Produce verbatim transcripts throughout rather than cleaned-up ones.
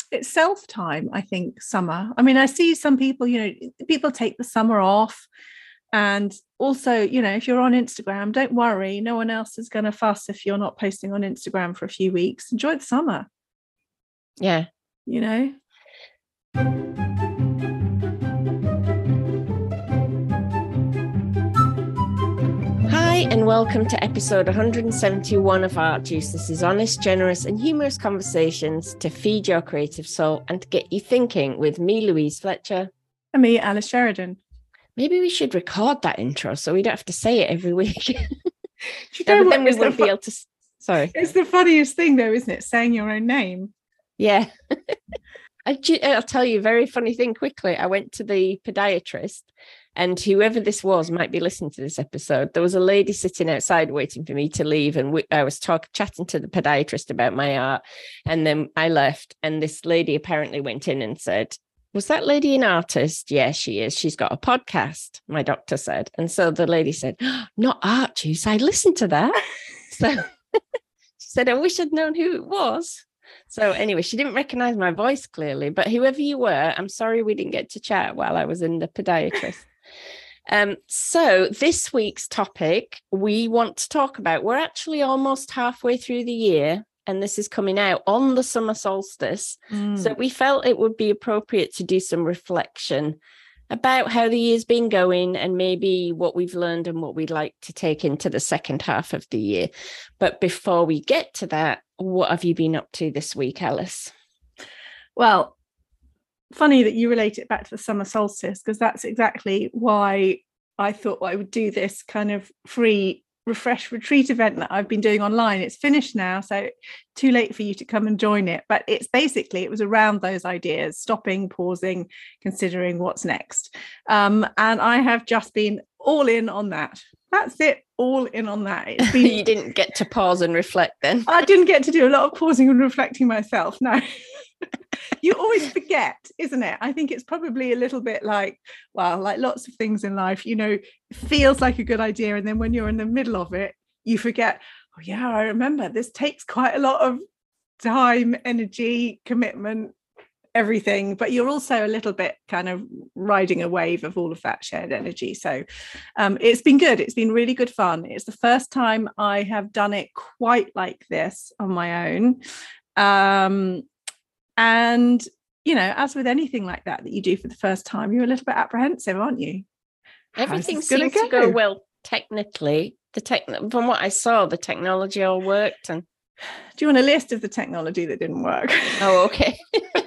itself time, I think, summer. I mean, I see some people, you know, people take the summer off. And also, you know, if you're on Instagram, don't worry. No one else is going to fuss if you're not posting on Instagram for a few weeks. Enjoy the summer. Yeah. You know? Hi, and welcome to episode one hundred seventy-one of Art Juice. This is honest, generous, and humorous conversations to feed your creative soul and to get you thinking with me, Louise Fletcher. And me, Alice Sheridan. Maybe we should record that intro so we don't have to say it every week. You no, know but then we the won't fu- be able to. Sorry. It's the funniest thing, though, isn't it? Saying your own name. Yeah. I, I'll tell you a very funny thing quickly. I went to the podiatrist, and whoever this was might be listening to this episode. There was a lady sitting outside waiting for me to leave, and we, I was talking, chatting to the podiatrist about my art, and then I left, and this lady apparently went in and said, "Was that lady an artist?" "Yeah, she is. She's got a podcast," my doctor said. And so the lady said, "Oh, not Art Juice. I listened to that." So she said, "I wish I'd known who it was." So anyway, she didn't recognize my voice clearly, but whoever you were, I'm sorry we didn't get to chat while I was in the podiatrist. Um, so this week's topic we want to talk about, we're actually almost halfway through the year, and this is coming out on the summer solstice. Mm. So we felt it would be appropriate to do some reflection about how the year's been going and maybe what we've learned and what we'd like to take into the second half of the year. But before we get to that, what have you been up to this week, Alice? Well, funny that you relate it back to the summer solstice, because that's exactly why I thought I would do this kind of free refresh retreat event that I've been doing online. It's finished now, so too late for you to come and join it, but it's basically it was around those ideas, stopping, pausing, considering what's next, um and I have just been all in on that. That's it, all in on that. It's been... You didn't get to pause and reflect then? I didn't get to do a lot of pausing and reflecting myself, no. You always forget, isn't it? I think it's probably a little bit like, well, like lots of things in life, you know, it feels like a good idea, and then when you're in the middle of it, you forget, oh yeah, I remember this takes quite a lot of time, energy, commitment, everything, but you're also a little bit kind of riding a wave of all of that shared energy. So um, it's been good. It's been really good fun. It's the first time I have done it quite like this on my own. Um, And, you know, as with anything like that that you do for the first time, you're a little bit apprehensive, aren't you? Everything seems go? to go well technically. The tech, from what I saw, the technology all worked. And do you want a list of the technology that didn't work? Oh, okay.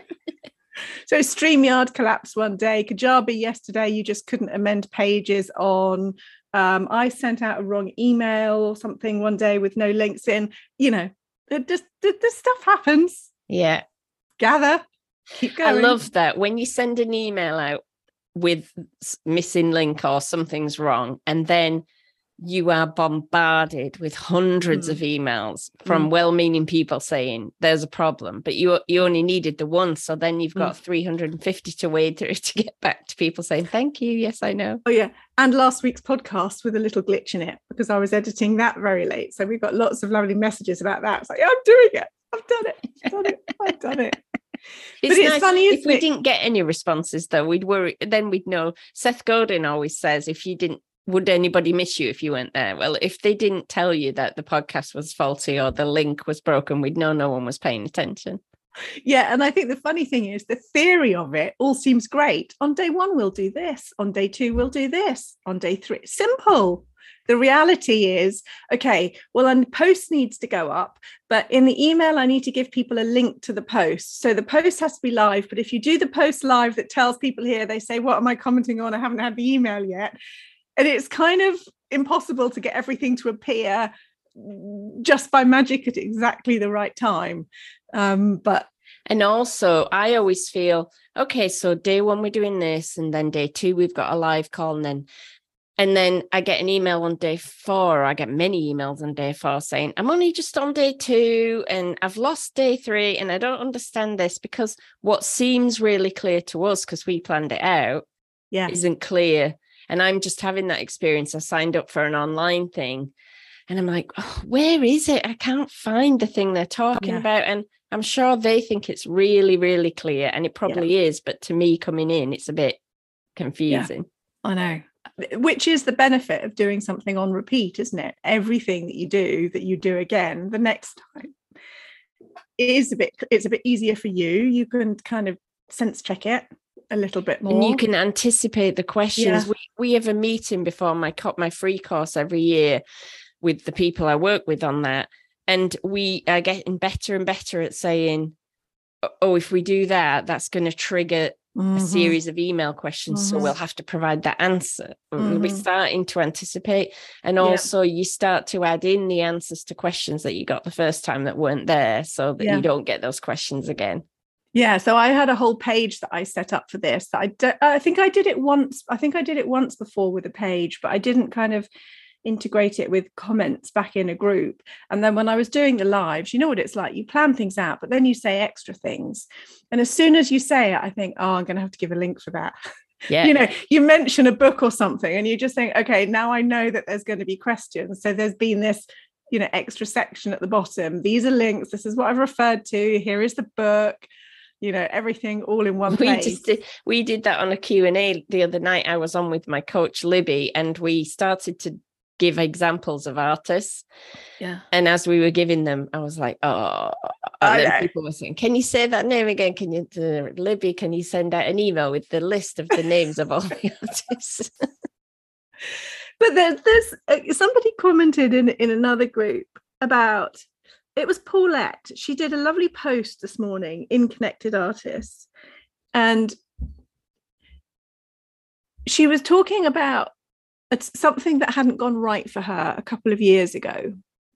So StreamYard collapsed one day. Kajabi yesterday, you just couldn't amend pages on. Um, I sent out a wrong email or something one day with no links in. You know, it just this stuff happens. Yeah. Gather, keep going. I love that when you send an email out with missing link or something's wrong, and then you are bombarded with hundreds mm. of emails from mm. well-meaning people saying there's a problem, but you you only needed the one, so then you've got mm. three hundred fifty to wade through to get back to people saying thank you, yes I know. Oh yeah, and last week's podcast with a little glitch in it because I was editing that very late, so we got lots of lovely messages about that. It's like, I'm doing it, I've done it, I've done it, I've done it. It's, but it's nice. Funny if we it? didn't get any responses though, we'd worry, then we'd know. Seth Godin always says, if you didn't, would anybody miss you if you weren't there? Well, if they didn't tell you that the podcast was faulty or the link was broken, we'd know no one was paying attention. Yeah, and I think the funny thing is the theory of it all seems great. On day one we'll do this, on day two we'll do this, on day three, simple. The reality is, okay, well, a post needs to go up, but in the email, I need to give people a link to the post. So the post has to be live. But if you do the post live that tells people here, they say, what am I commenting on? I haven't had the email yet. And it's kind of impossible to get everything to appear just by magic at exactly the right time. Um, but And also, I always feel, okay, so day one, we're doing this. And then day two, we've got a live call. And then And then I get an email on day four. I get many emails on day four saying, I'm only just on day two and I've lost day three and I don't understand this, because what seems really clear to us, because we planned it out, yeah, isn't clear. And I'm just having that experience. I signed up for an online thing And I'm like, oh, where is it? I can't find the thing they're talking Yeah. about. And I'm sure they think it's really, really clear. And it probably yeah. is. But to me coming in, it's a bit confusing. Yeah, I know. Which is the benefit of doing something on repeat, isn't it? Everything that you do, that you do again the next time, it is a bit, it's a bit easier for you. You can kind of sense check it a little bit more. And you can anticipate the questions. Yeah. We we have a meeting before my my free course every year with the people I work with on that. And we are getting better and better at saying, oh, if we do that, that's going to trigger mm-hmm. a series of email questions. Mm-hmm. So we'll have to provide that answer. Mm-hmm. We're starting to anticipate. And yeah. also you start to add in the answers to questions that you got the first time that weren't there, so that yeah. you don't get those questions again. Yeah, so I had a whole page that I set up for this. I, d- I think I did it once. I think I did it once before with a page, but I didn't kind of integrate it with comments back in a group. And then when I was doing the lives, you know what it's like, you plan things out, but then you say extra things. And as soon as you say it, I think, oh, I'm going to have to give a link for that. Yeah. You know, you mention a book or something and you just think, okay, now I know that there's going to be questions. So there's been this, you know, extra section at the bottom. These are links. This is what I've referred to. Here is the book. You know, everything all in one place. We just did, we did that on a Q and A the other night. I was on with my coach, Libby, and we started to give examples of artists. Yeah. And as we were giving them, I was like, oh, and then people were saying, can you say that name again? Can you, uh, Libby, can you send out an email with the list of the names of all the artists? But there's this, uh, somebody commented in, in another group about, it was Paulette. She did a lovely post this morning in Connected Artists. And she was talking about it's something that hadn't gone right for her a couple of years ago.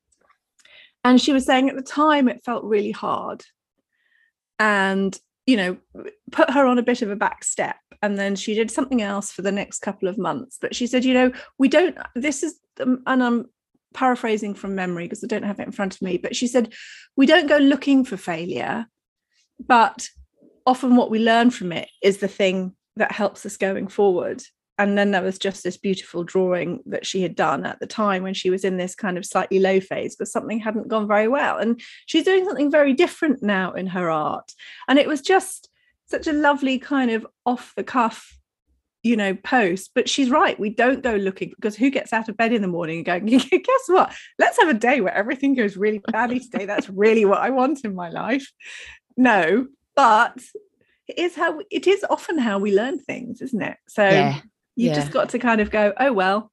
And she was saying at the time it felt really hard and, you know, put her on a bit of a back step. And then she did something else for the next couple of months. But she said, you know, we don't, this is, um, and I'm paraphrasing from memory because I don't have it in front of me, but she said, we don't go looking for failure, but often what we learn from it is the thing that helps us going forward. And then there was just this beautiful drawing that she had done at the time when she was in this kind of slightly low phase because something hadn't gone very well. And she's doing something very different now in her art. And it was just such a lovely kind of off the cuff, you know, post. But she's right. We don't go looking, because who gets out of bed in the morning and going, guess what? Let's have a day where everything goes really badly today. That's really what I want in my life. No, but it is how it is often how we learn things, isn't it? So yeah. You've yeah. just got to kind of go, oh, well,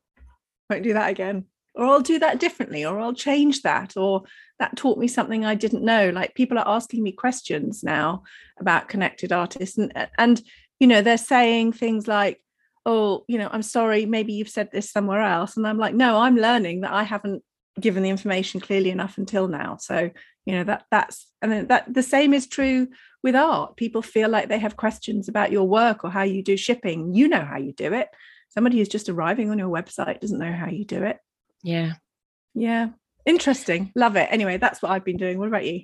won't do that again. Or I'll do that differently, or I'll change that, or that taught me something I didn't know. Like people are asking me questions now about Connected Artists. And, and, you know, they're saying things like, oh, you know, I'm sorry, maybe you've said this somewhere else. And I'm like, no, I'm learning that I haven't given the information clearly enough until now. So, you know, that that's, and then that the same is true with art. People feel like they have questions about your work or how you do shipping. You know how you do it. Somebody who's just arriving on your website doesn't know how you do it. Yeah. Yeah. Interesting. Love it. Anyway, that's what I've been doing. What about you?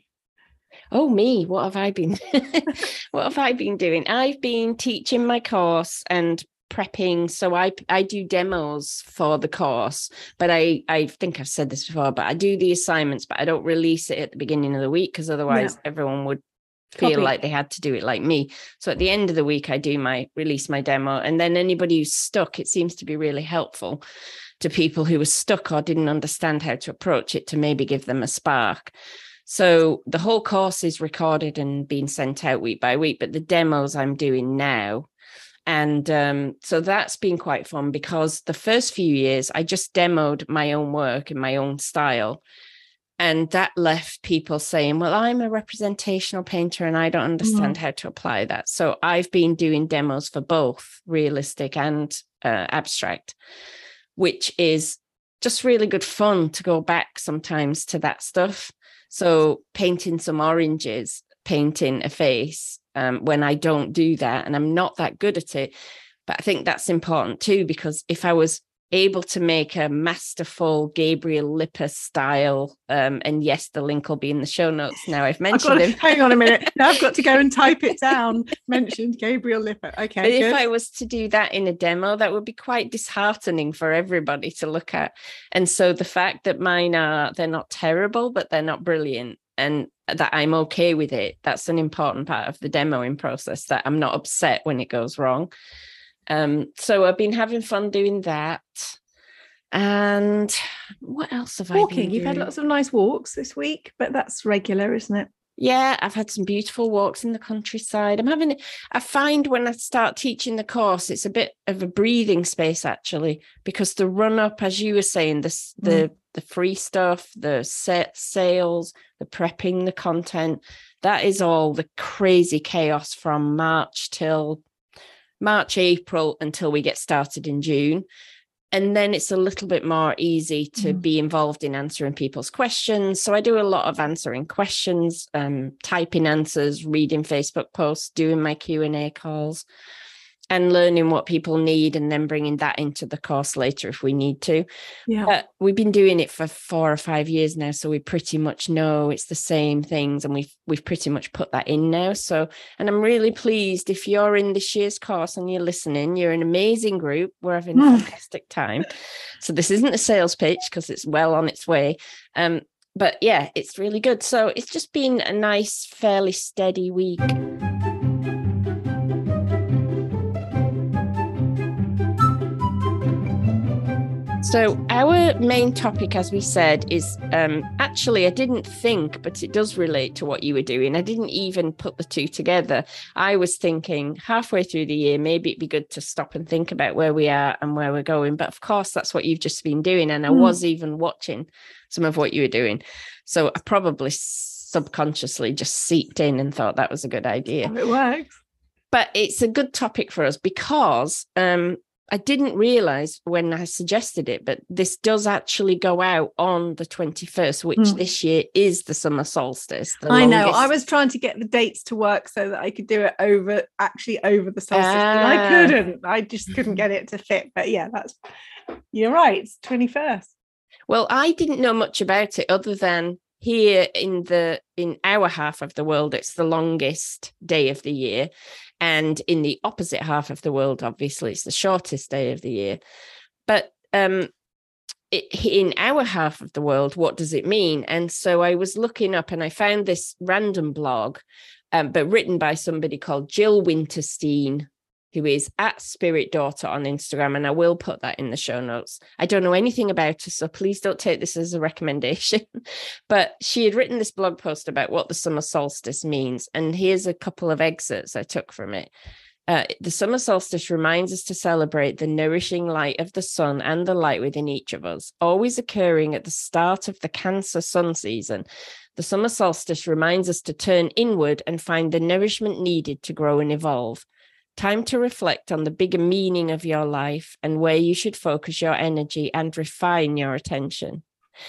Oh, me. What have I been what have I been doing? I've been teaching my course and prepping. So I I do demos for the course, but I I think I've said this before, but I do the assignments, but I don't release it at the beginning of the week because otherwise yeah. everyone would feel Copy. Like they had to do it like me. So at the end of the week, I do my release my demo, and then anybody who's stuck, it seems to be really helpful to people who were stuck or didn't understand how to approach it to maybe give them a spark. So the whole course is recorded and being sent out week by week, but the demos I'm doing now. And um, so that's been quite fun because the first few years I just demoed my own work in my own style. And that left people saying, well, I'm a representational painter and I don't understand mm. how to apply that. So I've been doing demos for both realistic and uh, abstract, which is just really good fun to go back sometimes to that stuff. So painting some oranges, painting a face um, when I don't do that and I'm not that good at it. But I think that's important too, because if I was able to make a masterful Gabriel Lipper style. Um, and yes, the link will be in the show notes now. I've mentioned I've him. To, hang on a minute. Now I've got to go and type it down. Mentioned Gabriel Lipper. Okay. But good. if I was to do that in a demo, that would be quite disheartening for everybody to look at. And so the fact that mine are, they're not terrible, but they're not brilliant, and that I'm okay with it, that's an important part of the demoing process, that I'm not upset when it goes wrong. Um, so I've been having fun doing that. And what else have Walking. I been doing? You've had lots of nice walks this week, but that's regular, isn't it? Yeah, I've had some beautiful walks in the countryside. I'm having, I find when I start teaching the course, it's a bit of a breathing space, actually, because the run up, as you were saying, this, the, mm. the free stuff, the set sales, the prepping, the content, that is all the crazy chaos from March till March, April, until we get started in June. And then it's a little bit more easy to mm. be involved in answering people's questions. So I do a lot of answering questions, um, typing answers, reading Facebook posts, doing my Q and A calls, and learning what people need, and then bringing that into the course later if we need to. Yeah. But we've been doing it for four or five years now, so we pretty much know it's the same things, and we've we've pretty much put that in now. So, and I'm really pleased if you're in this year's course and you're listening. You're an amazing group. We're having a fantastic time. So this isn't a sales pitch because it's well on its way. Um, but yeah, it's really good. So it's just been a nice, fairly steady week. So our main topic, as we said, is um, actually, I didn't think, but it does relate to what you were doing. I didn't even put the two together. I was thinking halfway through the year, maybe it'd be good to stop and think about where we are and where we're going. But of course, that's what you've just been doing. And I mm. was even watching some of what you were doing. So I probably subconsciously just seeped in and thought that was a good idea. It works. But it's a good topic for us because um, I didn't realize when I suggested it, but this does actually go out on the twenty-first, which mm. this year is the summer solstice. The I longest... know. I was trying to get the dates to work so that I could do it over, actually over the solstice. Ah. And I couldn't. I just couldn't get it to fit. But yeah, that's, you're right. It's twenty-first. Well, I didn't know much about it other than here in the in our half of the world, it's the longest day of the year. And in the opposite half of the world, obviously, it's the shortest day of the year. But um, it, in our half of the world, what does it mean? And so I was looking up and I found this random blog, um, but written by somebody called Jill Winterstein, who is at Spirit Daughter on Instagram. And I will put that in the show notes. I don't know anything about her, so please don't take this as a recommendation. But she had written this blog post about what the summer solstice means. And here's a couple of excerpts I took from it. Uh, the summer solstice reminds us to celebrate the nourishing light of the sun and the light within each of us, always occurring at the start of the Cancer sun season. The summer solstice reminds us to turn inward and find the nourishment needed to grow and evolve. Time to reflect on the bigger meaning of your life and where you should focus your energy and refine your attention.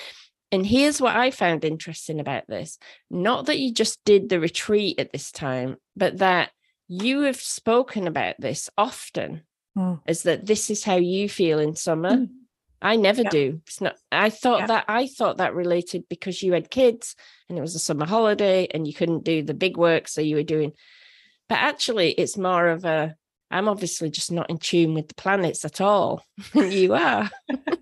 And here's what I found interesting about this. Not that you just did the retreat at this time, but that you have spoken about this often, mm. is that this is how you feel in summer. Mm. I never yeah. do. It's not, I thought yeah. that I thought that related because you had kids and it was a summer holiday and you couldn't do the big work. So you were doing, but actually it's more of a, I'm obviously just not in tune with the planets at all. And you are.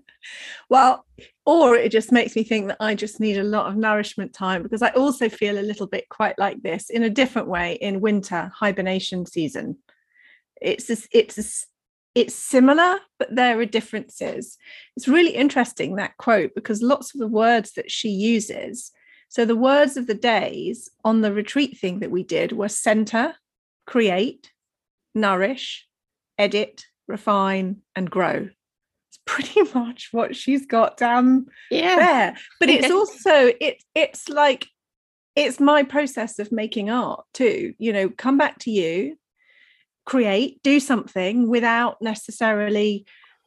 Well, or it just makes me think that I just need a lot of nourishment time, because I also feel a little bit quite like this in a different way in winter hibernation season. It's this, it's this, it's similar, but there are differences. It's really interesting, that quote, because lots of the words that she uses. So the words of the days on the retreat thing that we did were center, create, nourish, edit, refine, and grow. It's pretty much what she's got down yeah. there. But it's also, it, it's like, it's my process of making art too. You know, come back to you, create, do something without necessarily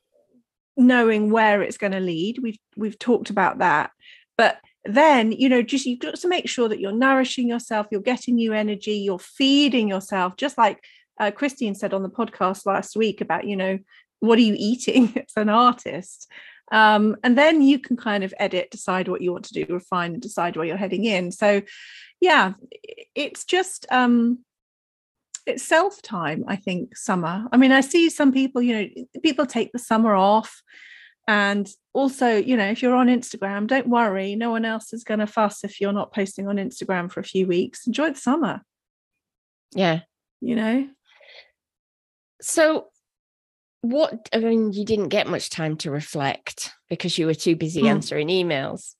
knowing where it's going to lead. We've, we've talked about that. But then, you know, just, you've got to make sure that you're nourishing yourself, you're getting new energy, you're feeding yourself, just like uh, Christine said on the podcast last week about, you know, what are you eating as an artist? Um, and then you can kind of edit, decide what you want to do, refine, and decide where you're heading in. So yeah, it's just um it's self time, I think. Summer, I mean, I see some people, you know, people take the summer off. And also, you know, if you're on Instagram, don't worry, no one else is going to fuss if you're not posting on Instagram for a few weeks. Enjoy the summer. Yeah. You know? So what, I mean, you didn't get much time to reflect because you were too busy mm. answering emails.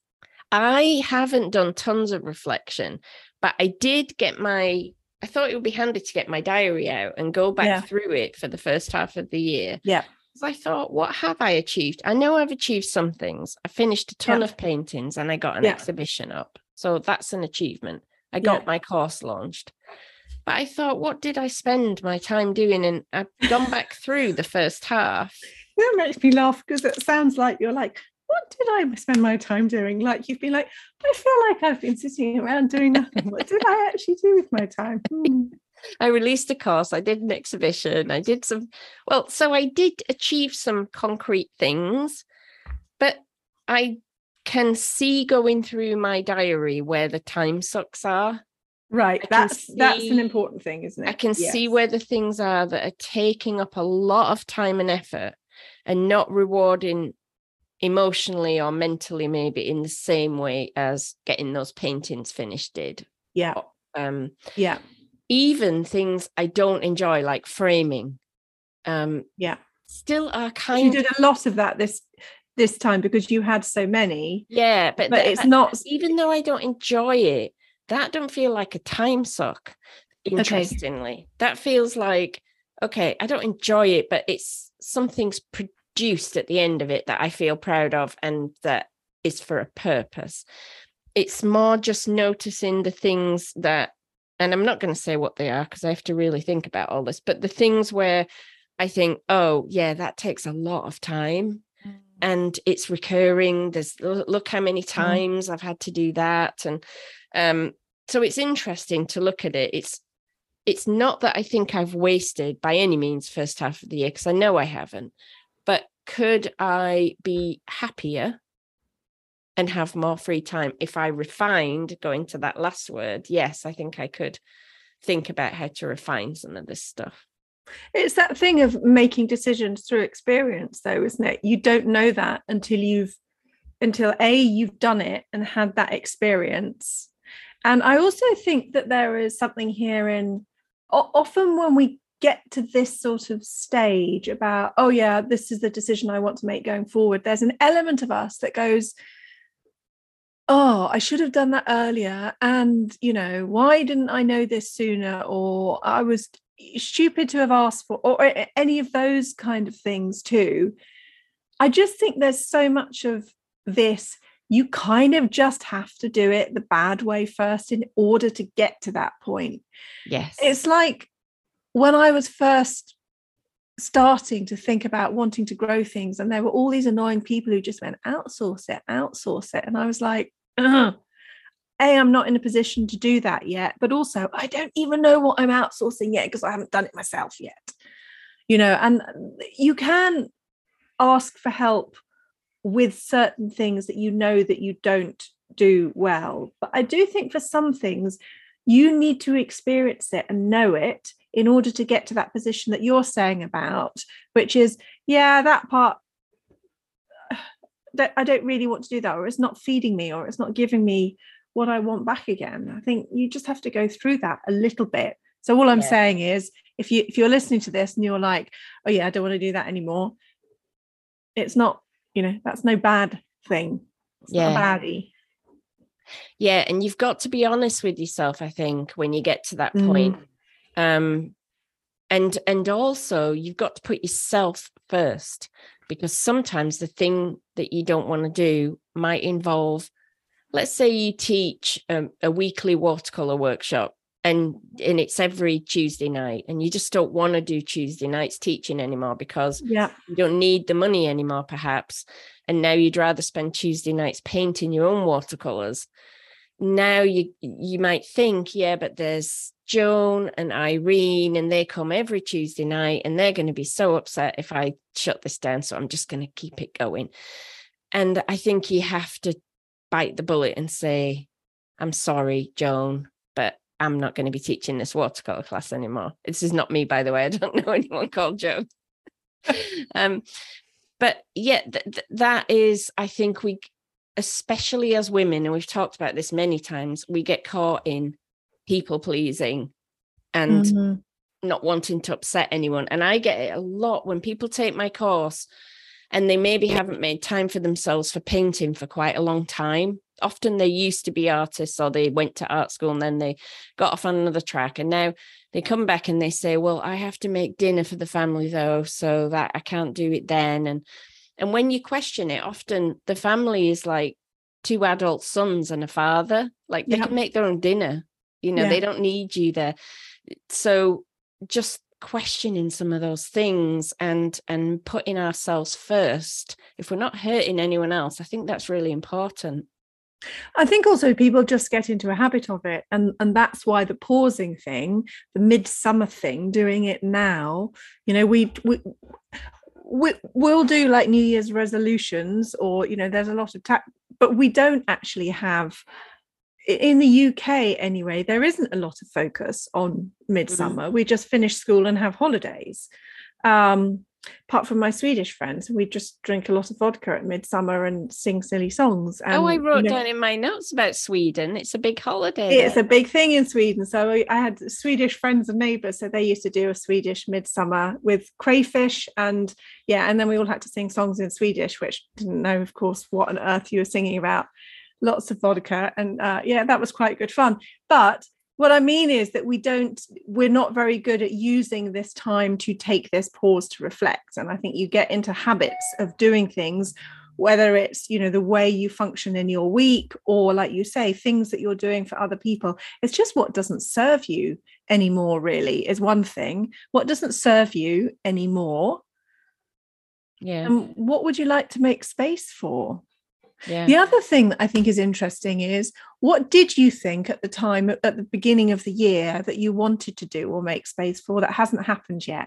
I haven't done tons of reflection, but I did get my, I thought it would be handy to get my diary out and go back yeah. through it for the first half of the year. Yeah. I thought, what have I achieved? I know I've achieved some things. I finished a ton yeah. of paintings and I got an yeah. exhibition up. So that's an achievement. I got yeah. my course launched. But I thought, what did I spend my time doing? And I've gone back through the first half. That makes me laugh because it sounds like you're like, what did I spend my time doing? Like you've been like, I feel like I've been sitting around doing nothing. What did I actually do with my time? Hmm. I released a course, I did an exhibition, I did some, well, so I did achieve some concrete things, but I can see going through my diary where the time sucks are. Right, that's see, that's an important thing, isn't it? I can yes. see where the things are that are taking up a lot of time and effort and not rewarding emotionally or mentally maybe in the same way as getting those paintings finished did. Yeah. Um, yeah. Even things I don't enjoy, like framing, um, yeah, still are kind. You did a lot of that this this time because you had so many. Yeah, but, but th- it's not. Even though I don't enjoy it, that don't feel like a time suck. Interestingly, okay. That feels like okay. I don't enjoy it, but it's something's produced at the end of it that I feel proud of, and that is for a purpose. It's more just noticing the things that. And I'm not going to say what they are because I have to really think about all this, but the things where I think, oh, yeah, that takes a lot of time mm. and it's recurring. There's look how many times mm. I've had to do that. And um, so it's interesting to look at it. It's it's not that I think I've wasted by any means first half of the year, because I know I haven't. But could I be happier and have more free time if I refined, going to that last word? Yes, I think I could think about how to refine some of this stuff. It's that thing of making decisions through experience, though, isn't it? You don't know that until you've until a you've done it and had that experience. And I also think that there is something here in often when we get to this sort of stage about, oh yeah, this is the decision I want to make going forward, there's an element of us that goes, oh, I should have done that earlier. And, you know, why didn't I know this sooner? Or I was stupid to have asked for, or any of those kind of things too. I just think there's so much of this. You kind of just have to do it the bad way first in order to get to that point. Yes. It's like when I was first starting to think about wanting to grow things, and there were all these annoying people who just went, outsource it, outsource it. And I was like, Ugh. A, I'm not in a position to do that yet, but also I don't even know what I'm outsourcing yet because I haven't done it myself yet. You know, and you can ask for help with certain things that you know that you don't do well. But I do think for some things, you need to experience it and know it in order to get to that position that you're saying about, which is, yeah, that part, I don't really want to do that, or it's not feeding me, or it's not giving me what I want back again. I think you just have to go through that a little bit. So all I'm yeah. saying is, if you if you're listening to this and you're like, oh yeah, I don't want to do that anymore, it's not, you know, that's no bad thing. It's yeah. not a baddie. Yeah, and you've got to be honest with yourself, I think, when you get to that point. Mm. Um, and and also you've got to put yourself first, because sometimes the thing that you don't want to do might involve, let's say you teach a, a weekly watercolor workshop, and and it's every Tuesday night, and you just don't want to do Tuesday nights teaching anymore because yeah. you don't need the money anymore, perhaps. And now you'd rather spend Tuesday nights painting your own watercolors. Now you you might think, yeah, but there's Joan and Irene, and they come every Tuesday night, and they're going to be so upset if I shut this down. So I'm just going to keep it going. And I think you have to bite the bullet and say, I'm sorry, Joan, but I'm not going to be teaching this watercolor class anymore. This is not me, by the way. I don't know anyone called Joan. um, but yeah, th- th- that is, I think we, especially as women, and we've talked about this many times, we get caught in people pleasing and mm-hmm. not wanting to upset anyone. And I get it a lot when people take my course and they maybe haven't made time for themselves for painting for quite a long time. Often they used to be artists, or they went to art school and then they got off on another track. And now they come back and they say, well, I have to make dinner for the family though, so that I can't do it then. And and when you question it, often the family is like two adult sons and a father. Like they yeah. can make their own dinner. You know, yeah. they don't need you there. So just questioning some of those things and and putting ourselves first, if we're not hurting anyone else, I think that's really important. I think also people just get into a habit of it, and and that's why the pausing thing, the midsummer thing, doing it now, you know, we we, we we'll do like New Year's resolutions, or you know, there's a lot of ta- but we don't actually have, in the U K anyway, there isn't a lot of focus on midsummer. Mm-hmm. We just finish school and have holidays. Um, apart from my Swedish friends, we just drink a lot of vodka at midsummer and sing silly songs. And, oh, I wrote you know, down in my notes about Sweden. It's a big holiday. It's there. a big thing in Sweden. So I had Swedish friends and neighbours, so they used to do a Swedish midsummer with crayfish, and yeah, and then we all had to sing songs in Swedish, which didn't know, of course, what on earth you were singing about. Lots of vodka, and uh, yeah, that was quite good fun. But what I mean is that we don't, we're not very good at using this time to take this pause to reflect. And I think you get into habits of doing things, whether it's, you know, the way you function in your week, or like you say, things that you're doing for other people. It's just what doesn't serve you anymore, really, is one thing. What doesn't serve you anymore? Yeah. And what would you like to make space for? Yeah. The other thing that I think is interesting is, what did you think at the time, at the beginning of the year, that you wanted to do or make space for that hasn't happened yet?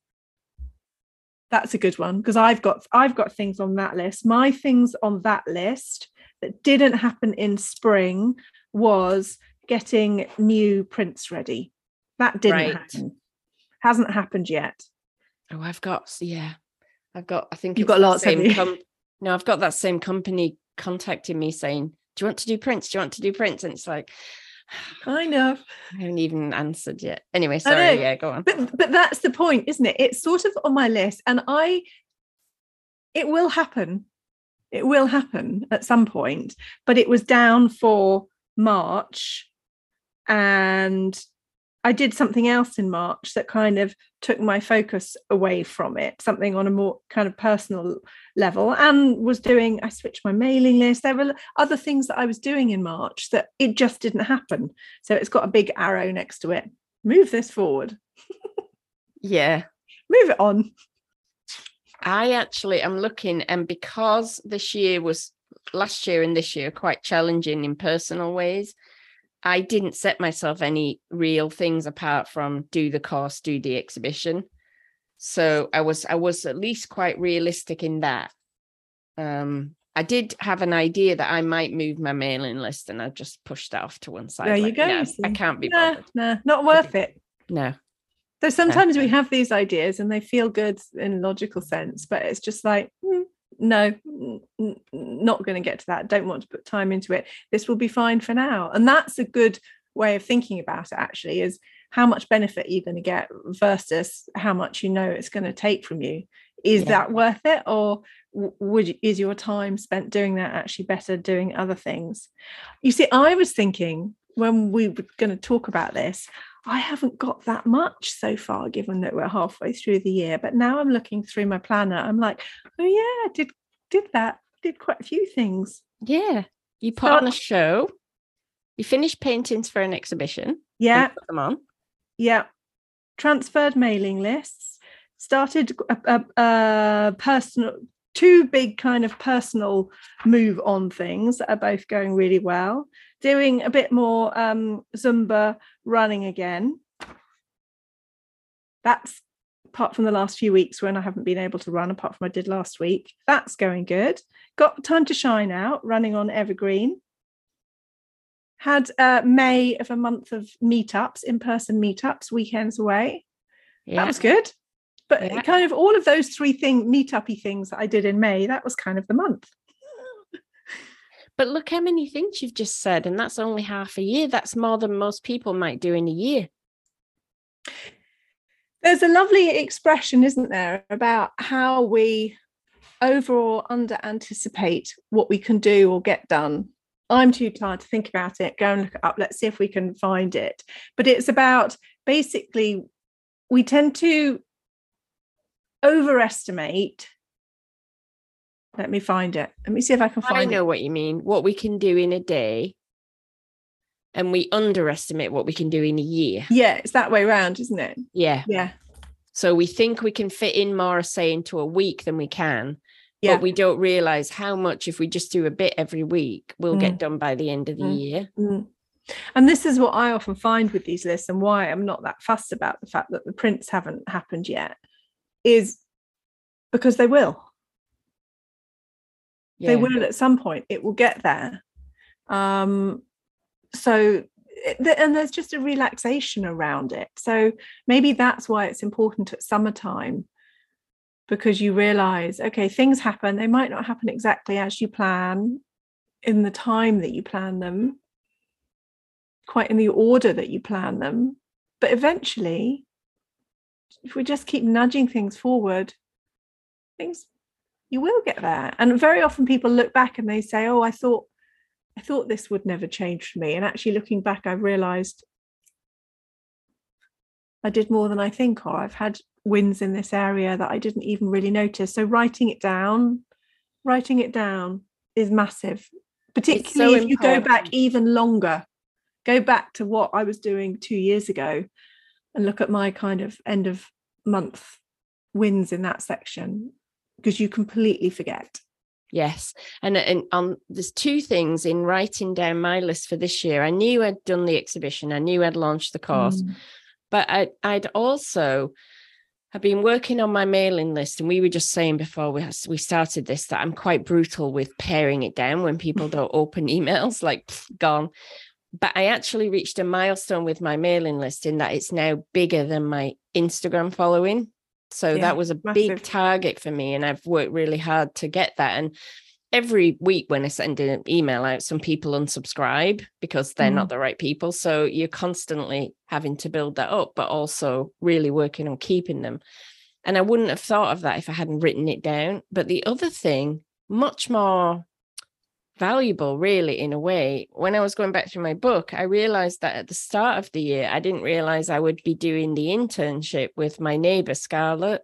That's a good one, because I've got I've got things on that list. My things on that list that didn't happen in spring was getting new prints ready. That didn't right. happen. Hasn't happened yet. Oh, I've got yeah. I've got I think you've got lots of same com- No, I've got that same company contacting me saying, do you want to do prints? Do you want to do prints? And it's like, kind of. I haven't even answered yet. Anyway, sorry. Yeah, go on. But, but that's the point, isn't it? It's sort of on my list, and I, it will happen. It will happen at some point, but it was down for March, and I did something else in March that kind of took my focus away from it, something on a more kind of personal level, and was doing, I switched my mailing list. There were other things that I was doing in March that it just didn't happen. So it's got a big arrow next to it. Move this forward. Yeah. Move it on. I actually am looking, and because this year was, last year and this year, quite challenging in personal ways, I didn't set myself any real things apart from do the course, do the exhibition. So I was I was at least quite realistic in that. Um, I did have an idea that I might move my mailing list, and I just pushed that off to one side. There you like, go. No, I can't be nah, bothered. Nah, not worth it. No. So sometimes no. we have these ideas and they feel good in logical sense, but it's just like, mm, no, n- not going to get to that. Don't want to put time into it. This will be fine for now. And that's a good way of thinking about it, actually, is how much benefit you're going to get versus how much you know it's going to take from you. Is yeah. that worth it? Or would you, is your time spent doing that actually better doing other things? You see, I was thinking when we were going to talk about this, I haven't got that much so far, given that we're halfway through the year. But now I'm looking through my planner. I'm like, oh yeah, did did that, did quite a few things. Yeah, you put so, on a show. You finished paintings for an exhibition. Yeah, put them on. Yeah, transferred mailing lists. Started a, a, a personal two big kind of personal move on things that are both going really well. Doing a bit more um, Zumba running again. That's apart from the last few weeks when I haven't been able to run, apart from I did last week. That's going good. Got Time to Shine out, running on Evergreen. Had uh, May of a month of meetups, in-person meetups, weekends away. Yeah. That was good. But yeah. kind of all of those three thing meetup-y things that I did in May, that was kind of the month. But look how many things you've just said, and that's only half a year. That's more than most people might do in a year. There's a lovely expression, isn't there, about how we over or under anticipate what we can do or get done. I'm too tired to think about it. Go and look it up. Let's see if we can find it. But it's about basically we tend to overestimate. Let me find it. Let me see if I can find it. I know it. what you mean. What we can do in a day, and we underestimate what we can do in a year. Yeah, it's that way around, isn't it? Yeah. Yeah. So we think we can fit in more, say, into a week than we can. Yeah. But we don't realize how much, if we just do a bit every week, we'll mm. get done by the end of the mm. year. Mm. And this is what I often find with these lists, and why I'm not that fussed about the fact that the prints haven't happened yet, is because they will. Yeah. They will at some point. It will get there. Um, so, and there's just a relaxation around it. So maybe that's why it's important at summertime, because you realize, okay, things happen. They might not happen exactly as you plan in the time that you plan them, quite in the order that you plan them. But eventually, if we just keep nudging things forward, things, you will get there. And very often people look back and they say, oh, I thought, I thought this would never change for me. And actually looking back, I realized I did more than I think, or I've had wins in this area that I didn't even really notice. So writing it down, writing it down is massive, particularly so if you important. Go back even longer, go back to what I was doing two years ago and look at my kind of end of month wins in that section, because you completely forget. Yes. And, and um, there's two things in writing down my list for this year. I knew I'd done the exhibition. I knew I'd launched the course, mm. but I, I'd also have been working on my mailing list. And we were just saying before we, we started this that I'm quite brutal with paring it down when people don't open emails, like pff, gone. But I actually reached a milestone with my mailing list in that it's now bigger than my Instagram following. So yeah, that was a massive. Big target for me, and I've worked really hard to get that. And every week when I send an email out, some people unsubscribe because they're mm. not the right people. So you're constantly having to build that up, but also really working on keeping them. And I wouldn't have thought of that if I hadn't written it down. But the other thing, much more valuable, really, in a way, when I was going back through my book, I realized that at the start of the year, I didn't realize I would be doing the internship with my neighbor, Scarlett.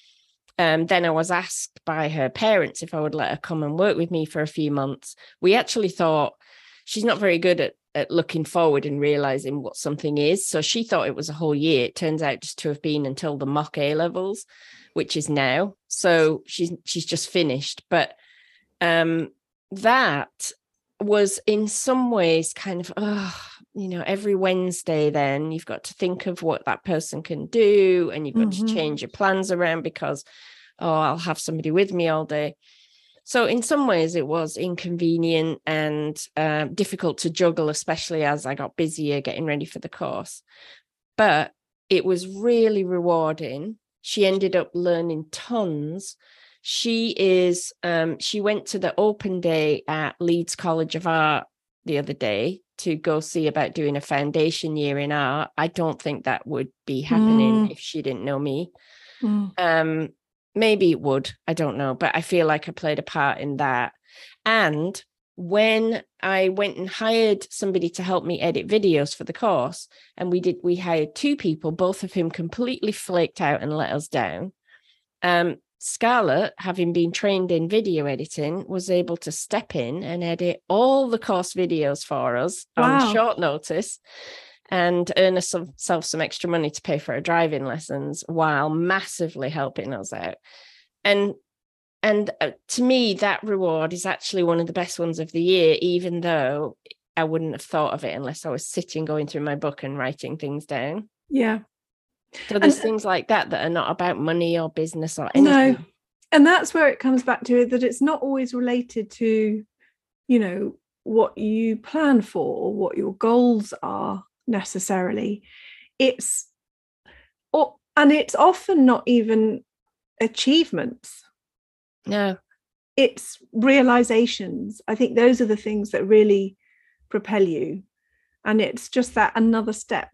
Um, then I was asked by her parents if I would let her come and work with me for a few months. We actually thought she's not very good at, at looking forward and realizing what something is. So she thought it was a whole year. It turns out just to have been until the mock A levels, which is now. So she's she's just finished. But um that was in some ways kind of, oh, you know, every Wednesday then you've got to think of what that person can do, and you've got mm-hmm. to change your plans around because, oh, I'll have somebody with me all day. So in some ways it was inconvenient and uh, difficult to juggle, especially as I got busier getting ready for the course. But it was really rewarding. She ended up learning tons. She is, um, she went to the open day at Leeds College of Art the other day to go see about doing a foundation year in art. I don't think that would be happening mm. if she didn't know me. Mm. Um, maybe it would, I don't know, but I feel like I played a part in that. And when I went and hired somebody to help me edit videos for the course, and we did, we hired two people, both of whom completely flaked out and let us down. Um, Scarlett, having been trained in video editing, was able to step in and edit all the course videos for us wow. on short notice and earn herself some extra money to pay for her driving lessons while massively helping us out. And and uh, to me, that reward is actually one of the best ones of the year, even though I wouldn't have thought of it unless I was sitting, going through my book and writing things down. Yeah. So there's And things like that that are not about money or business or anything. no, and that's where it comes back to it, that it's not always related to, you know, what you plan for or what your goals are necessarily. It's or and it's often not even achievements. No. It's realizations. I think those are the things that really propel you. And it's just that another step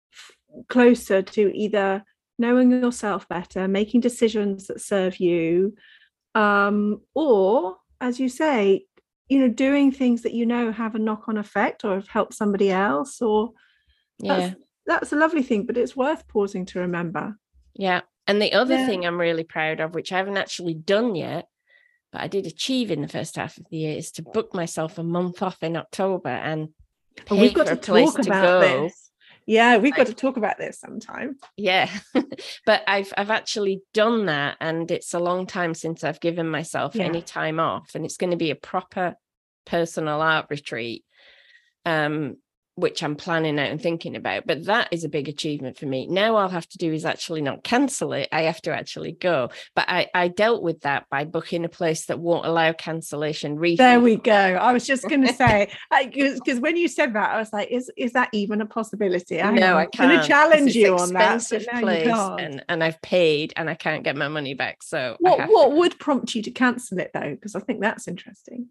closer to either knowing yourself better, making decisions that serve you, um, or, as you say, you know, doing things that you know have a knock-on effect or have helped somebody else. Or yeah, that's, that's a lovely thing, but it's worth pausing to remember. Yeah. And the other Yeah. thing I'm really proud of, which I haven't actually done yet, but I did achieve in the first half of the year, is to book myself a month off in October and pay Oh, we've got for to a place talk to about go. this. Yeah, we've got Like, to talk about this sometime. Yeah, but I've I've actually done that, and it's a long time since I've given myself Yeah. any time off, and it's going to be a proper personal art retreat, um, which I'm planning out and thinking about. But that is a big achievement for me. Now all I'll have to do is actually not cancel it. I have to actually go. But I, I dealt with that by booking a place that won't allow cancellation refund. There we go. I was just going to say, because when you said that, I was like, is is that even a possibility? I No, I I'm going to can't. challenge It's you on that. expensive But now you place, can't. and and I've paid, and I can't get my money back. So I What have what to. would prompt you to cancel it though? Because I think that's interesting.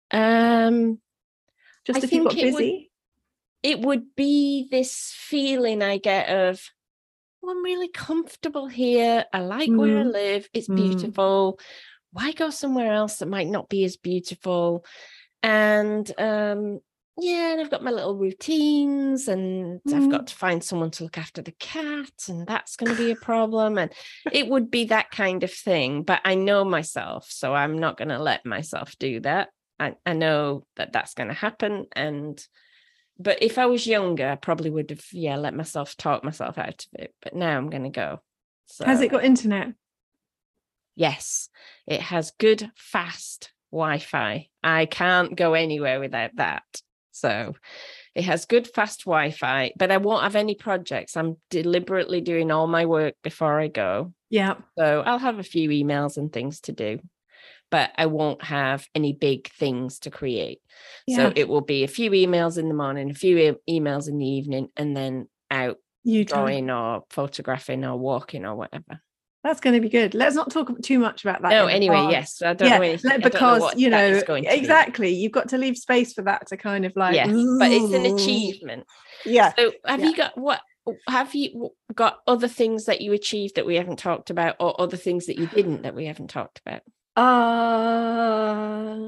Um, Just I if you think got it would busy. it would be this feeling I get of, well, I'm really comfortable here. I like mm. where I live. It's Mm. beautiful. Why go somewhere else that might not be as beautiful? And um, yeah, and I've got my little routines, and mm. I've got to find someone to look after the cat, and that's going to be a problem. And it would be that kind of thing. But I know myself, so I'm not going to let myself do that. I, I know that that's going to happen. And But if I was younger, I probably would have, yeah, let myself talk myself out of it. But now I'm going to go. So, has it got internet? Yes, it has good, fast Wi-Fi. I can't go anywhere without that. So it has good, fast Wi-Fi, but I won't have any projects. I'm deliberately doing all my work before I go. Yeah. So I'll have a few emails and things to do, but I won't have any big things to create. Yeah. So it will be a few emails in the morning, a few e- emails in the evening, and then out you drawing or photographing or walking or whatever. That's going to be good. Let's not talk too much about that. No, anyway, advance. Yes. I don't yeah, know anything. because, I don't know what you know, exactly. You've got to leave space for that to kind of like. Yes, ooh. But it's an achievement. Yeah. So have yeah. you got what? Have you got other things that you achieved that we haven't talked about, or other things that you didn't that we haven't talked about? Uh,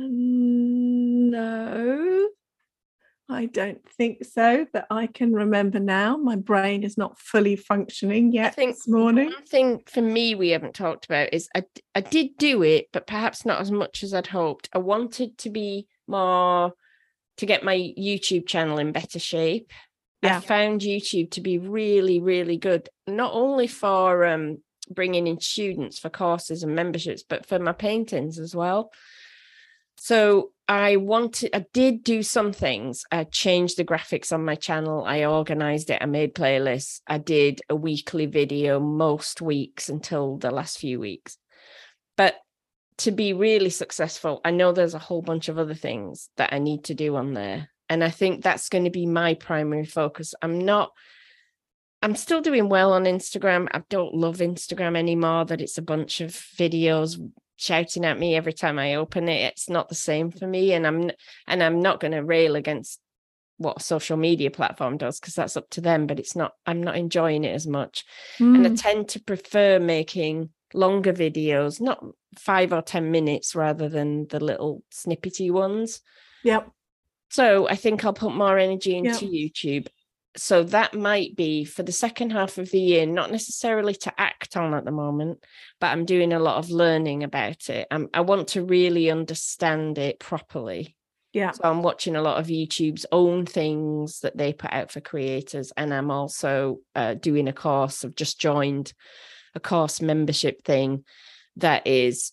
no, I don't think so that I can remember now. My brain is not fully functioning yet. I think this morning. One thing for me we haven't talked about is I, I did do it, but perhaps not as much as I'd hoped. I wanted to be more, to get my YouTube channel in better shape. Yeah. I found YouTube to be really, really good, not only for um, bringing in students for courses and memberships, but for my paintings as well. So I wanted, I did do some things. I changed the graphics on my channel. I organized it. I made playlists. I did a weekly video most weeks until the last few weeks. But to be really successful, I know there's a whole bunch of other things that I need to do on there. And I think that's going to be my primary focus. I'm not, I'm still doing well on Instagram. I don't love Instagram anymore, that it's a bunch of videos shouting at me every time I open it. It's not the same for me. And I'm and I'm not going to rail against what a social media platform does, because that's up to them, but it's not, I'm not enjoying it as much. Mm. And I tend to prefer making longer videos, not five or ten minutes rather than the little snippety ones. Yep. So I think I'll put more energy into yep. YouTube. So that might be for the second half of the year, not necessarily to act on at the moment, but I'm doing a lot of learning about it. I'm, I want to really understand it properly. Yeah. So I'm watching a lot of YouTube's own things that they put out for creators. And I'm also uh, doing a course. I've just joined a course membership thing that is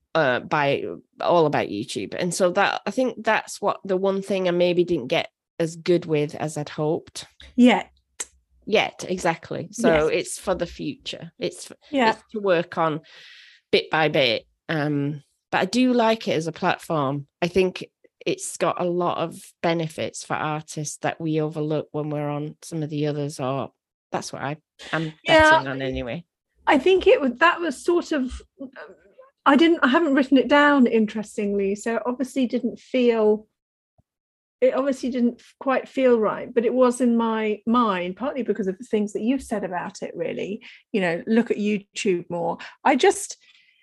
uh, by all about YouTube. And so that, I think that's what the one thing I maybe didn't get as good with as I'd hoped. Yet. Yet, exactly. So Yes. it's for the future. It's, Yeah. it's to work on bit by bit. Um, but I do like it as a platform. I think it's got a lot of benefits for artists that we overlook when we're on some of the others, or that's what I, I'm Yeah. betting on anyway. I think it was, that was sort of, I didn't, I haven't written it down, interestingly. So it obviously didn't feel, it obviously didn't quite feel right, but it was in my mind, partly because of the things that you've said about it, really, you know, look at YouTube more. I just,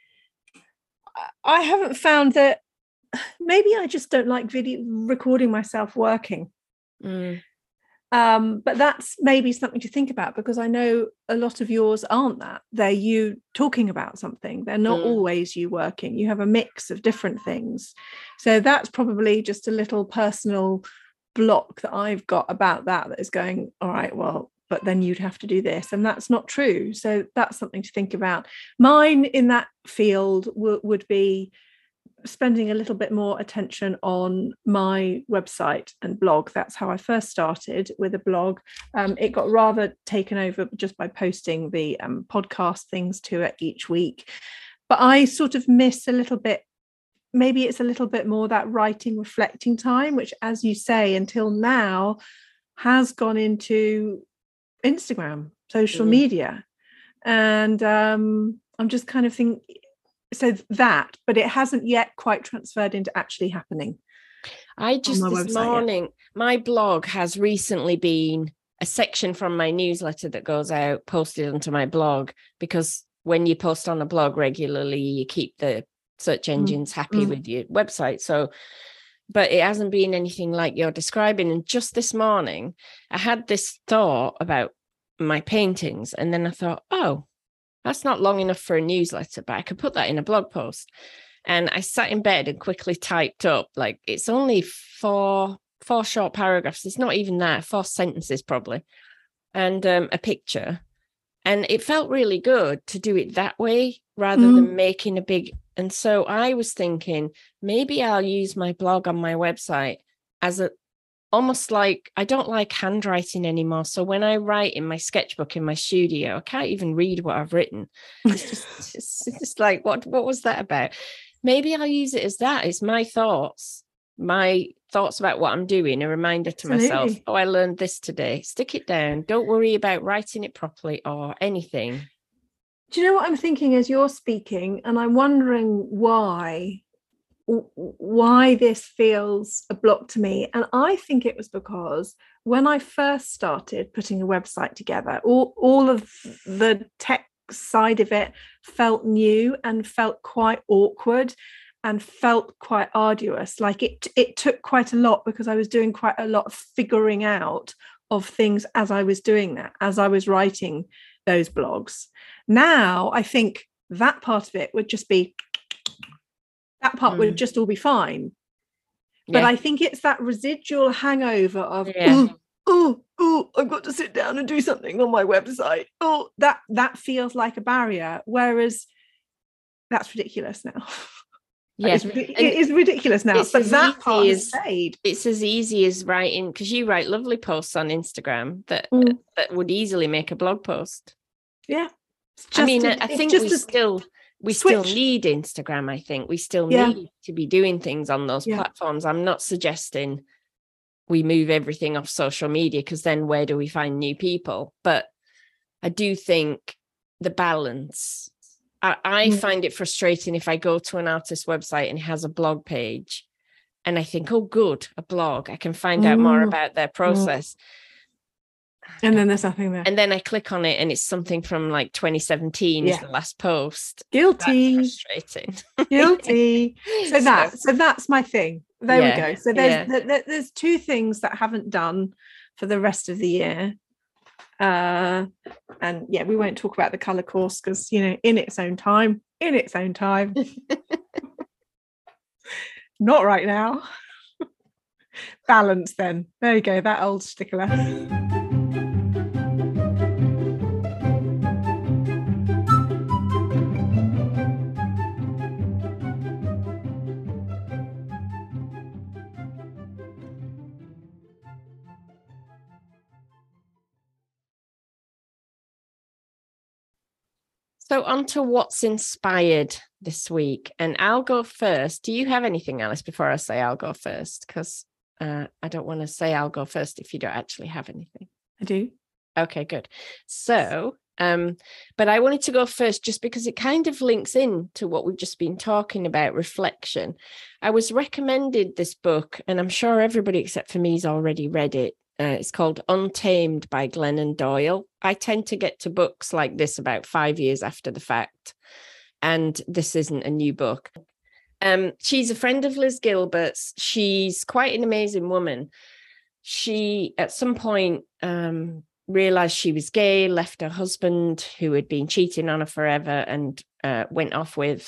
I haven't found that, maybe I just don't like video recording myself working. Mm. Um, but that's maybe something to think about, because I know a lot of yours aren't that. They're you talking about something. They're not mm. always you working. You have a mix of different things. So that's probably just a little personal block that I've got about that, that is going, all right, well, but then you'd have to do this. And that's not true. So that's something to think about. Mine in that field w- would be spending a little bit more attention on my website and blog. That's how I first started, with a blog. Um, it got rather taken over just by posting the um, podcast things to it each week. But I sort of miss a little bit, maybe it's a little bit more that writing, reflecting time, which, as you say, until now has gone into Instagram, social mm. media. And um, I'm just kind of thinking, so that, but it hasn't yet quite transferred into actually happening. I just this website, morning, yeah. my blog has recently been a section from my newsletter that goes out, posted onto my blog, because when you post on a blog regularly, you keep the search engines mm. happy mm. with your website. So, but it hasn't been anything like you're describing. And just this morning, I had this thought about my paintings, and then I thought, oh, that's not long enough for a newsletter, but I could put that in a blog post. And I sat in bed and quickly typed up, like, it's only four, four short paragraphs. It's not even that, four sentences probably, and um, a picture. And it felt really good to do it that way rather mm. than making a big. And so I was thinking, maybe I'll use my blog on my website as a, almost like, I don't like handwriting anymore. So when I write in my sketchbook in my studio, I can't even read what I've written. It's just, it's, it's just like, what, what was that about? Maybe I'll use it as that. It's my thoughts, my thoughts about what I'm doing, a reminder to Absolutely. myself. Oh, I learned this today. Stick it down. Don't worry about writing it properly or anything. Do you know what I'm thinking as you're speaking? And I'm wondering why why this feels a block to me. And I think it was because when I first started putting a website together, all, all of the tech side of it felt new and felt quite awkward and felt quite arduous. Like it, it took quite a lot, because I was doing quite a lot of figuring out of things as I was doing that, as I was writing those blogs. Now, I think that part of it would just be that part mm. would just all be fine. But yeah. I think it's that residual hangover of, yeah. oh, oh, oh, I've got to sit down and do something on my website. Oh, that that feels like a barrier. Whereas that's ridiculous now. Yeah, it's, it is ridiculous now. But that part has stayed. It's as easy as writing, because you write lovely posts on Instagram that mm. that would easily make a blog post. Yeah. I mean, a, I think we a, still... We Switch. still need Instagram, I think. We still yeah. need to be doing things on those yeah. platforms. I'm not suggesting we move everything off social media, because then where do we find new people? But I do think the balance, I, I mm. find it frustrating if I go to an artist's website and it has a blog page and I think, oh, good, a blog. I can find mm. out more about their process. Mm. And then there's nothing there. And then I click on it and it's something from like twenty seventeen yeah. is the last post. Guilty. That's frustrating. Guilty. So that, so, so that's my thing. There yeah, we go. So there's yeah. there, there's two things that I haven't done for the rest of the year. Uh, and yeah, we won't talk about the colour course, because, you know, in its own time, in its own time. Not right now. Balance then. There you go, that old stickler. So on to what's inspired this week. And I'll go first. Do you have anything, Alice, before I say I'll go first? Because uh, I don't want to say I'll go first if you don't actually have anything. I do. Okay, good. So, um, but I wanted to go first just because it kind of links in to what we've just been talking about, reflection. I was recommended this book, and I'm sure everybody except for me has already read it. Uh, it's called Untamed by Glennon Doyle. I tend to get to books like this about five years after the fact, and this isn't a new book. Um, she's a friend of Liz Gilbert's. She's quite an amazing woman. She, at some point, um, realized she was gay, left her husband who had been cheating on her forever, and uh, went off with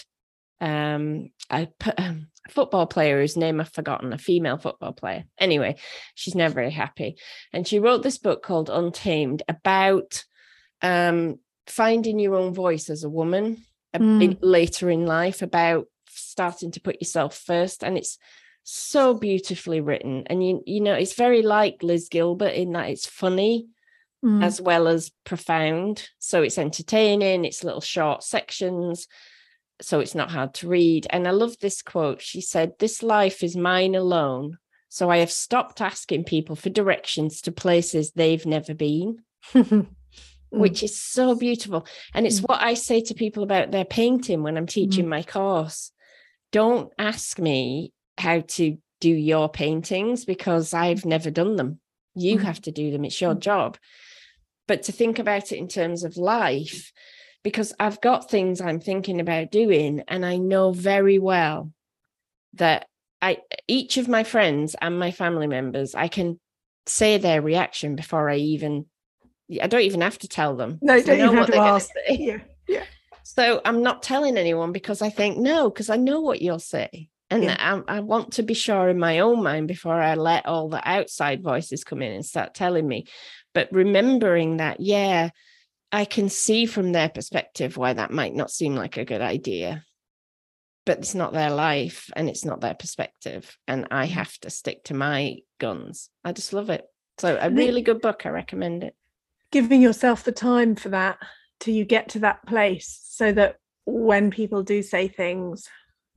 um, a, a football player whose name I've forgotten, a female football player. Anyway, she's never very happy. And she wrote this book called Untamed about um, finding your own voice as a woman mm. in, later in life, about starting to put yourself first. And it's so beautifully written. And, you, you know, it's very like Liz Gilbert in that it's funny, Mm. as well as profound. So it's entertaining, it's little short sections, so it's not hard to read. And I love this quote. She said, "This life is mine alone, so I have stopped asking people for directions to places they've never been." mm. Which is so beautiful. And it's mm. what I say to people about their painting when I'm teaching mm. my course. Don't ask me how to do your paintings because I've never done them. You mm. have to do them. It's your job. But to think about it in terms of life, because I've got things I'm thinking about doing, and I know very well that I, each of my friends and my family members, I can say their reaction before I even, I don't even have to tell them. No, don't even have to ask. Yeah, yeah. So I'm not telling anyone because I think, no, because I know what you'll say. And yeah. I, I want to be sure in my own mind before I let all the outside voices come in and start telling me. But remembering that, yeah, I can see from their perspective why that might not seem like a good idea. But it's not their life and it's not their perspective. And I have to stick to my guns. I just love it. So a really good book. I recommend it. Giving yourself the time for that till you get to that place so that when people do say things,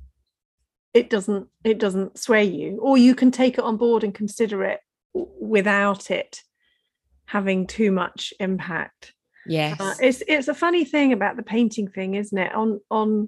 it doesn't it doesn't sway you, or you can take it on board and consider it without it having too much impact. Yes. Uh, it's it's a funny thing about the painting thing, isn't it? On on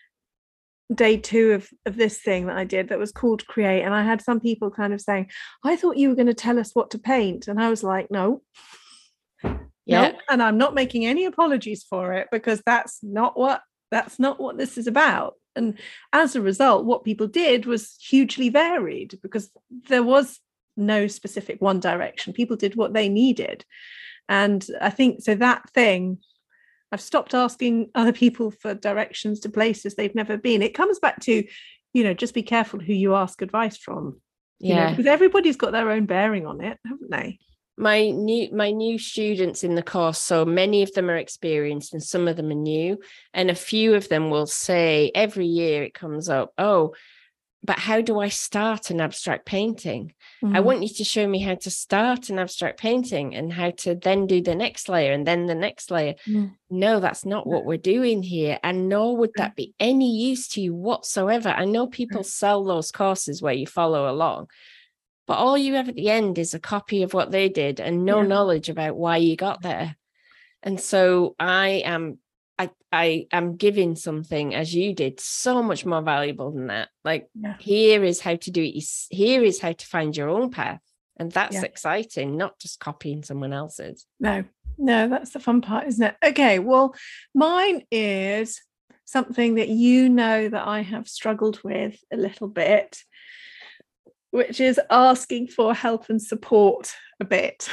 day two of, of this thing that I did that was called Create, and I had some people kind of saying, I thought you were going to tell us what to paint. And I was like, no. Yeah. No, and I'm not making any apologies for it because that's not what that's not what this is about. And as a result, what people did was hugely varied because there was no specific one direction. People did what they needed. And I think so that thing, I've stopped asking other people for directions to places they've never been. It comes back to, you know, just be careful who you ask advice from. Yeah. You know, because everybody's got their own bearing on it, haven't they? My new my new students in the course, so many of them are experienced and some of them are new. And a few of them will say every year it comes up, oh, but how do I start an abstract painting? Mm-hmm. I want you to show me how to start an abstract painting and how to then do the next layer and then the next layer. Mm. No, that's not what we're doing here. And nor would that be any use to you whatsoever. I know people sell those courses where you follow along, but all you have at the end is a copy of what they did and no yeah. knowledge about why you got there. And so I am I, I am giving something, as you did, so much more valuable than that. Like, yeah. here is how to do it. Here is how to find your own path. And that's yeah. exciting, not just copying someone else's. No, no, that's the fun part, isn't it? Okay, well, mine is something that you know that I have struggled with a little bit, which is asking for help and support a bit.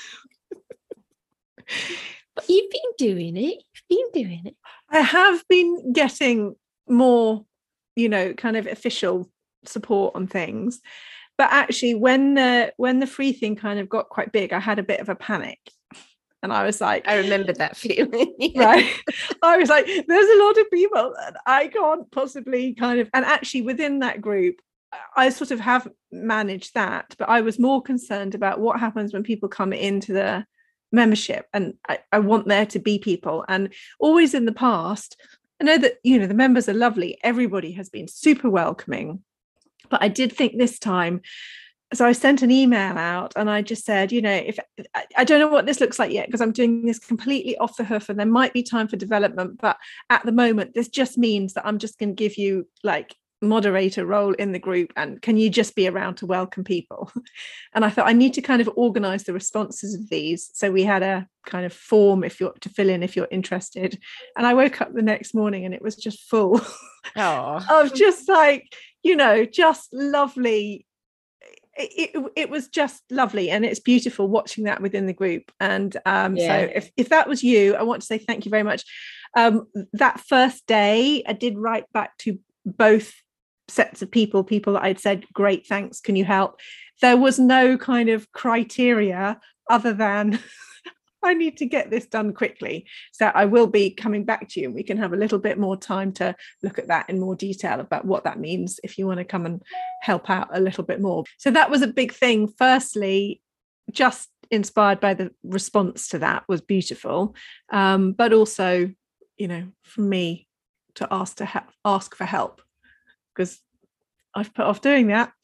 But you've been doing it. You've been doing it. I have been getting more, you know, kind of official support on things. But actually, when the when the free thing kind of got quite big, I had a bit of a panic. And I was like, I remember that feeling. Right. I was like, there's a lot of people that I can't possibly kind of, and actually within that group, I sort of have managed that, but I was more concerned about what happens when people come into the membership, and I, I want there to be people. And always in the past, I know that, you know, the members are lovely. Everybody has been super welcoming. But I did think this time, so I sent an email out and I just said, you know, if I, I don't know what this looks like yet, because I'm doing this completely off the hoof and there might be time for development. But at the moment, this just means that I'm just going to give you like moderator role in the group, and can you just be around to welcome people? And I thought I need to kind of organize the responses of these, so we had a kind of form if you're to fill in if you're interested. And I woke up the next morning and it was just full of just like, you know, just lovely. It, it, it was just lovely, and it's beautiful watching that within the group. And um yeah. So if, if that was you, I want to say thank you very much. Um that first day I did write back to both sets of people people that I'd said, great, thanks, can you help? There was no kind of criteria other than I need to get this done quickly. So I will be coming back to you and we can have a little bit more time to look at that in more detail about what that means if you want to come and help out a little bit more. So that was a big thing. Firstly, just inspired by the response to that was beautiful. Um, but also, you know, for me to ask to ha- ask for help, because I've put off doing that.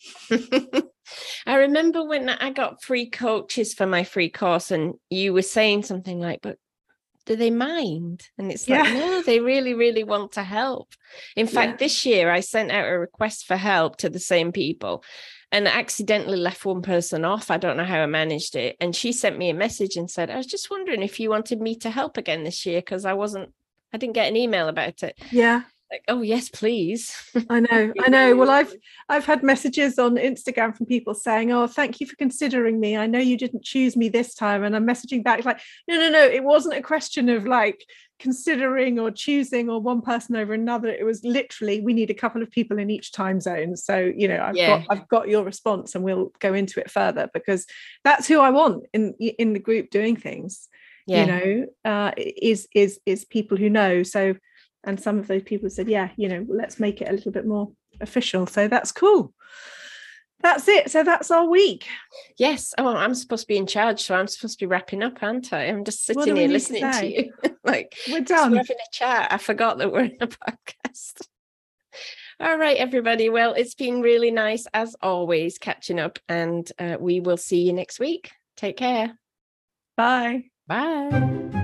I remember when I got free coaches for my free course and you were saying something like, but do they mind? And it's like, yeah. No, they really, really want to help. In fact, yeah. This year I sent out a request for help to the same people and accidentally left one person off. I don't know how I managed it. And she sent me a message and said, I was just wondering if you wanted me to help again this year, because I wasn't, I didn't get an email about it. Yeah. Like, oh yes, please. I know, I know. Well, I've I've had messages on Instagram from people saying, oh, thank you for considering me. I know you didn't choose me this time. And I'm messaging back like, no, no, no. It wasn't a question of like considering or choosing or one person over another. It was literally, we need a couple of people in each time zone. So, you know, I've yeah. got I've got your response and we'll go into it further, because that's who I want in in the group doing things. Yeah. You know, uh, is is is people who know. So. And some of those people said, yeah, you know, let's make it a little bit more official. So that's cool. That's it. So that's our week. Yes. Oh, I'm supposed to be in charge. So I'm supposed to be wrapping up, aren't I? I'm just sitting here listening to, to you. Like, we're done. We're having a chat. I forgot that we're in a podcast. All right, everybody. Well, it's been really nice, as always, catching up. And uh, we will see you next week. Take care. Bye. Bye.